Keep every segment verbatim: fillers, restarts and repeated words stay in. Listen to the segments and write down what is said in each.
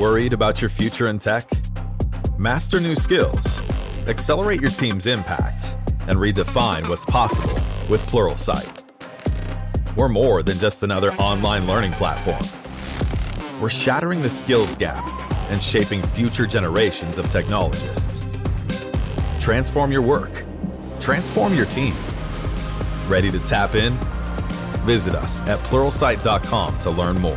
Worried about your future in tech? Master new skills, accelerate your team's impact, and redefine what's possible with Pluralsight. We're more than just another online learning platform. We're shattering the skills gap and shaping future generations of technologists. Transform your work. Transform your team. Ready to tap in? Visit us at pluralsight dot com to learn more.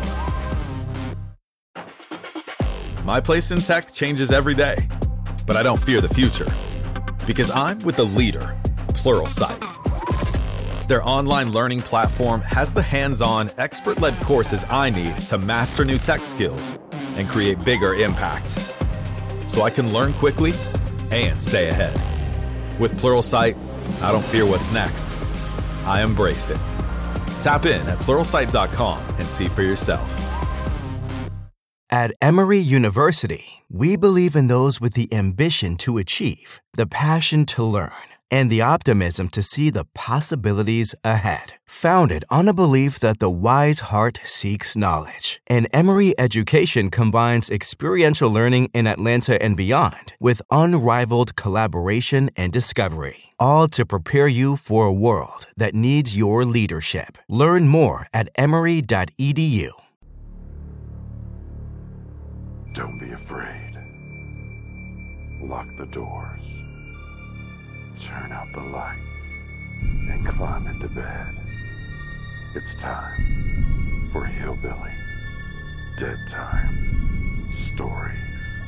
My place in tech changes every day, but I don't fear the future because I'm with the leader, Pluralsight. Their online learning platform has the hands-on, expert-led courses I need to master new tech skills and create bigger impacts, so I can learn quickly and stay ahead. With Pluralsight, I don't fear what's next. I embrace it. Tap in at pluralsight dot com and see for yourself. At Emory University, we believe in those with the ambition to achieve, the passion to learn, and the optimism to see the possibilities ahead. Founded on a belief that the wise heart seeks knowledge, and Emory education combines experiential learning in Atlanta and beyond with unrivaled collaboration and discovery, all to prepare you for a world that needs your leadership. Learn more at emory dot e d u. Don't be afraid. Lock the doors. Turn out the lights and climb into bed. It's time for Hillbilly Dead Time Stories.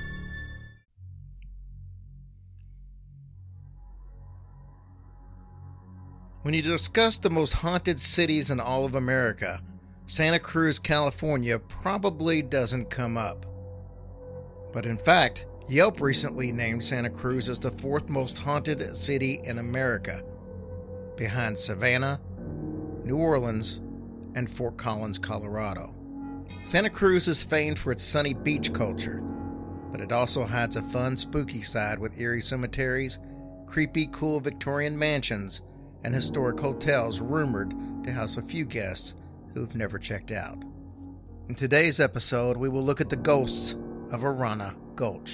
When you discuss the most haunted cities in all of America, Santa Cruz, California probably doesn't come up. But in fact, Yelp recently named Santa Cruz as the fourth most haunted city in America, behind Savannah, New Orleans, and Fort Collins, Colorado. Santa Cruz is famed for its sunny beach culture, but it also hides a fun, spooky side with eerie cemeteries, creepy, cool Victorian mansions, and historic hotels rumored to house a few guests who've never checked out. In today's episode, we will look at the ghosts of Arana Gulch.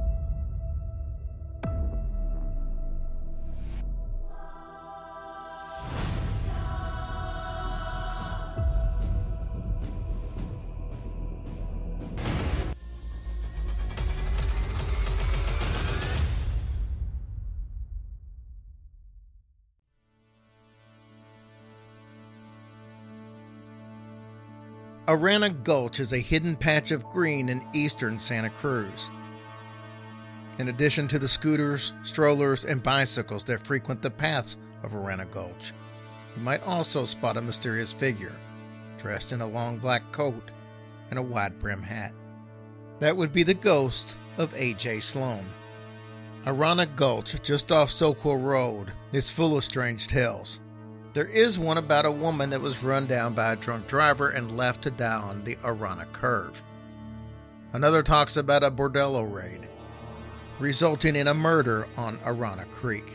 Arana Gulch is a hidden patch of green in eastern Santa Cruz. In addition to the scooters, strollers, and bicycles that frequent the paths of Arana Gulch, you might also spot a mysterious figure, dressed in a long black coat and a wide-brim hat. That would be the ghost of A J Sloan. Arana Gulch, just off Soquel Road, is full of strange tales. There is one about a woman that was run down by a drunk driver and left to die on the Arana Curve. Another talks about a bordello raid, resulting in a murder on Arana Creek.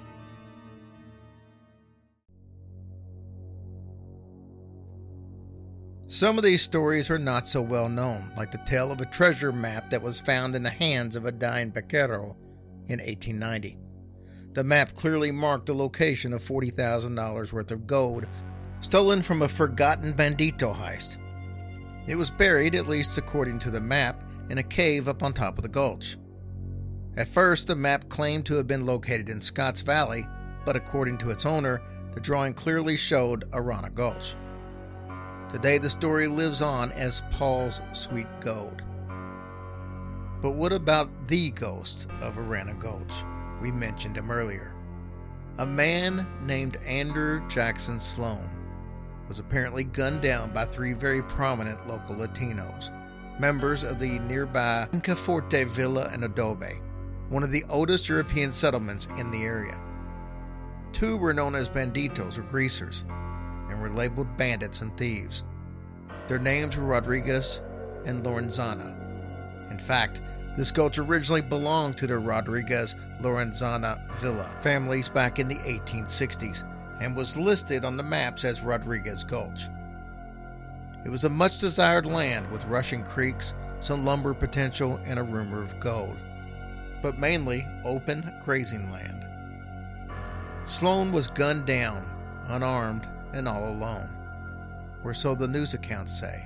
Some of these stories are not so well known, like the tale of a treasure map that was found in the hands of a dying vaquero in eighteen ninety. The map clearly marked the location of forty thousand dollars worth of gold stolen from a forgotten bandito heist. It was buried, at least according to the map, in a cave up on top of the gulch. At first, the map claimed to have been located in Scotts Valley, but according to its owner, the drawing clearly showed Arana Gulch. Today, the story lives on as Paul's Sweet Gold. But what about the ghost of Arana Gulch? We mentioned him earlier. A man named Andrew Jackson Sloan was apparently gunned down by three very prominent local Latinos, members of the nearby Inca Forte Villa and Adobe, one of the oldest European settlements in the area. Two were known as banditos or greasers, and were labeled bandits and thieves. Their names were Rodriguez and Lorenzana. In fact, this gulch originally belonged to the Rodriguez-Lorenzana Villa families back in the eighteen sixties and was listed on the maps as Rodriguez Gulch. It was a much-desired land with rushing creeks some lumber potential, and a rumor of gold, but mainly open grazing land. Sloan was gunned down, unarmed, and all alone, or so the news accounts say.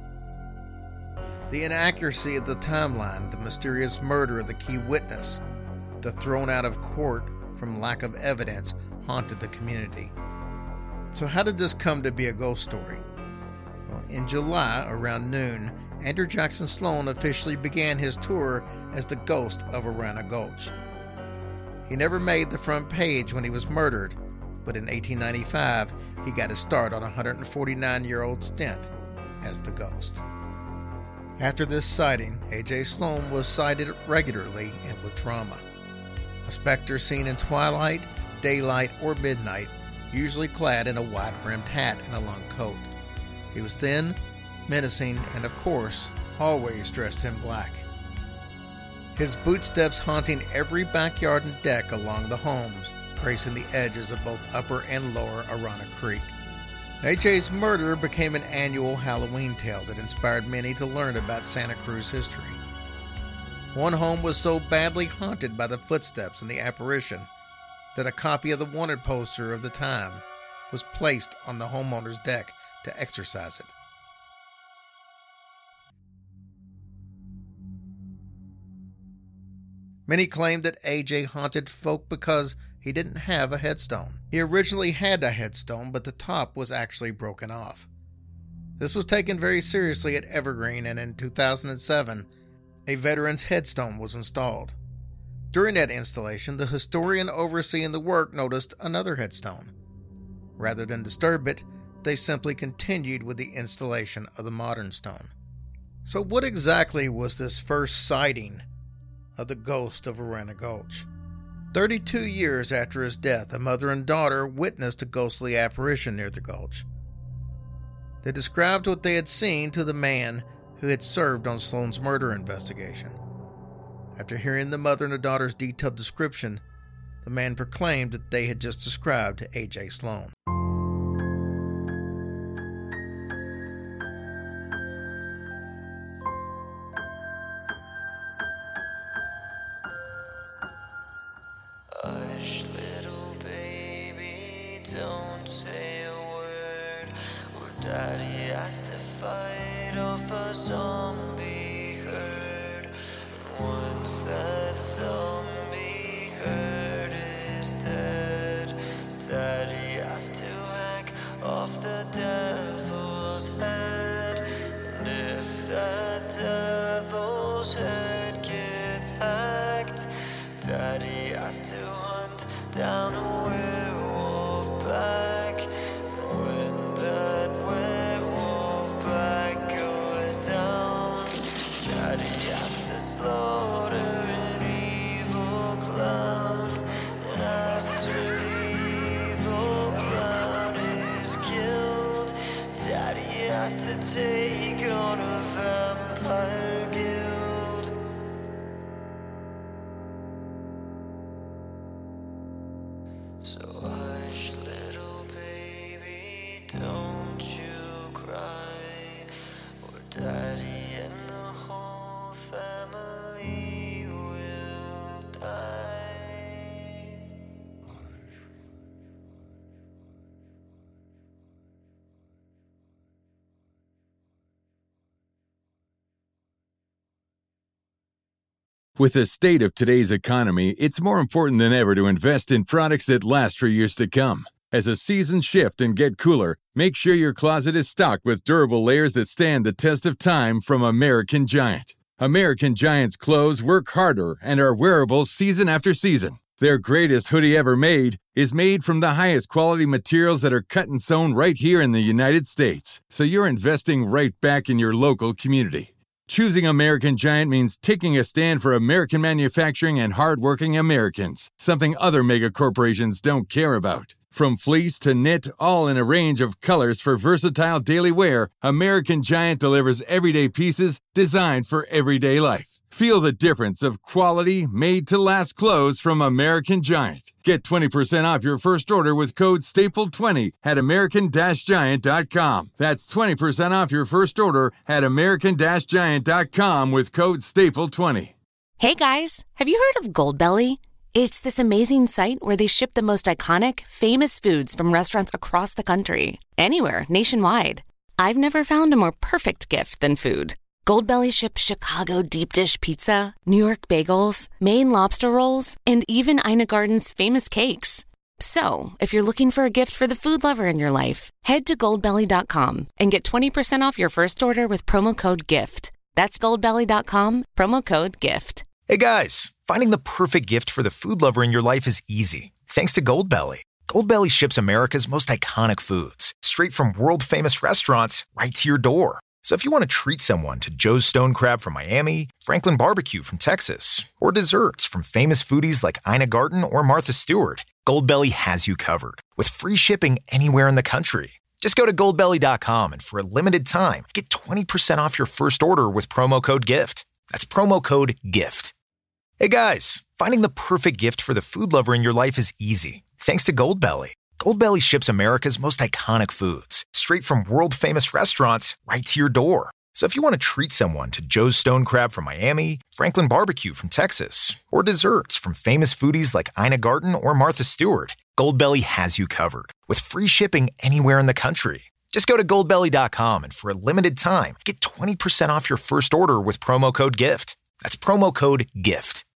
The inaccuracy of the timeline, the mysterious murder of the key witness, the thrown out of court from lack of evidence haunted the community. So how did this come to be a ghost story? Well, in July, around noon, Andrew Jackson Sloan officially began his tour as the ghost of Arana Gulch. He never made the front page when he was murdered, but in eighteen ninety-five, he got his start on a one hundred forty-nine-year-old stint as the ghost. After this sighting, A J. Sloan was sighted regularly and with drama. A specter seen in twilight, daylight, or midnight, usually clad in a wide-brimmed hat and a long coat. He was thin, menacing, and of course, always dressed in black. His bootsteps haunting every backyard and deck along the homes, gracing the edges of both upper and lower Arana Creek. A J's murder became an annual Halloween tale that inspired many to learn about Santa Cruz history. One home was so badly haunted by the footsteps and the apparition that a copy of the wanted poster of the time was placed on the homeowner's deck to exorcise it. Many claim that A J haunted folk because he didn't have a headstone. He originally had a headstone, but the top was actually broken off. This was taken very seriously at Evergreen, and in two thousand seven, a veteran's headstone was installed. During that installation, the historian overseeing the work noticed another headstone. Rather than disturb it, they simply continued with the installation of the modern stone. So what exactly was this first sighting of the ghost of Arana Gulch? Thirty-two years after his death, a mother and daughter witnessed a ghostly apparition near the gulch. They described what they had seen to the man who had served on Sloan's murder investigation. After hearing the mother and the daughter's detailed description, the man proclaimed that they had just described to A J. Sloan. Hush, little baby, don't say a word. Or Daddy has to fight off a zombie herd. And once that zombie herd is dead, Daddy has to hack off the devil's head. And if that devil's head gets hacked, Daddy has to hunt down a werewolf pack. And when that werewolf pack goes down, Daddy has to slaughter an evil clown. And after the evil clown is killed, Daddy has to take on a vampire guild. So hush, little baby, don't you cry, or Daddy and the whole family will die. With the state of today's economy, it's more important than ever to invest in products that last for years to come. As the seasons shift and get cooler, make sure your closet is stocked with durable layers that stand the test of time from American Giant. American Giant's clothes work harder and are wearable season after season. Their greatest hoodie ever made is made from the highest quality materials that are cut and sewn right here in the United States. So you're investing right back in your local community. Choosing American Giant means taking a stand for American manufacturing and hardworking Americans, something other mega corporations don't care about. From fleece to knit, all in a range of colors for versatile daily wear, American Giant delivers everyday pieces designed for everyday life. Feel the difference of quality, made-to-last clothes from American Giant. Get twenty percent off your first order with code staple twenty at american giant dot com. That's twenty percent off your first order at american giant dot com with code staple twenty. Hey guys, have you heard of Goldbelly? It's this amazing site where they ship the most iconic, famous foods from restaurants across the country, anywhere, nationwide. I've never found a more perfect gift than food. Goldbelly ships Chicago deep dish pizza, New York bagels, Maine lobster rolls, and even Ina Garden's famous cakes. So, if you're looking for a gift for the food lover in your life, head to goldbelly dot com and get twenty percent off your first order with promo code GIFT. That's goldbelly dot com, promo code GIFT. Hey guys, finding the perfect gift for the food lover in your life is easy, thanks to Goldbelly. Goldbelly ships America's most iconic foods, straight from world-famous restaurants right to your door. So if you want to treat someone to Joe's Stone Crab from Miami, Franklin Barbecue from Texas, or desserts from famous foodies like Ina Garten or Martha Stewart, Goldbelly has you covered with free shipping anywhere in the country. Just go to goldbelly dot com and for a limited time, get twenty percent off your first order with promo code GIFT. That's promo code GIFT. Hey guys, finding the perfect gift for the food lover in your life is easy, thanks to Goldbelly. Goldbelly ships America's most iconic foods, straight from world-famous restaurants right to your door. So if you want to treat someone to Joe's Stone Crab from Miami, Franklin Barbecue from Texas, or desserts from famous foodies like Ina Garten or Martha Stewart, Goldbelly has you covered with free shipping anywhere in the country. Just go to goldbelly dot com and for a limited time, get twenty percent off your first order with promo code GIFT. That's promo code GIFT.